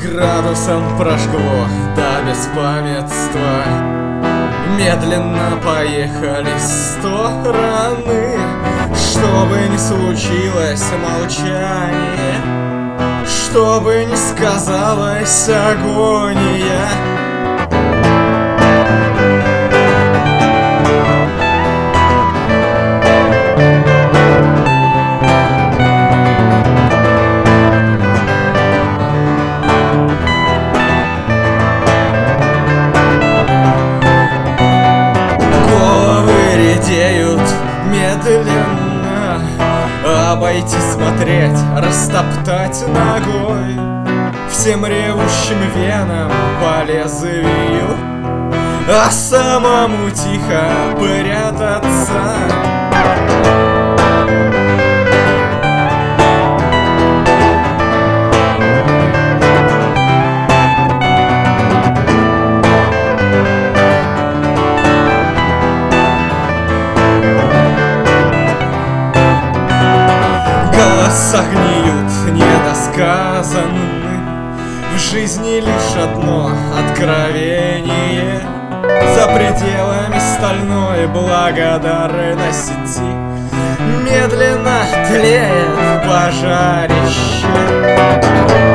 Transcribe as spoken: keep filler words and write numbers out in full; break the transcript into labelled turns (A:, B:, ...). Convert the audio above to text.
A: Градусом прожгло до беспамятства. Медленно поехали стороны. Что бы ни случилось, молчание, что бы ни сказалась агония. Медленно обойти, смотреть, растоптать ногой всем ревущим венам по лезвию, а самому тихо прятаться. Голоса гниют, недосказанны. В жизни лишь одно откровение. За пределами стальной благодарности медленно тлеет пожарище.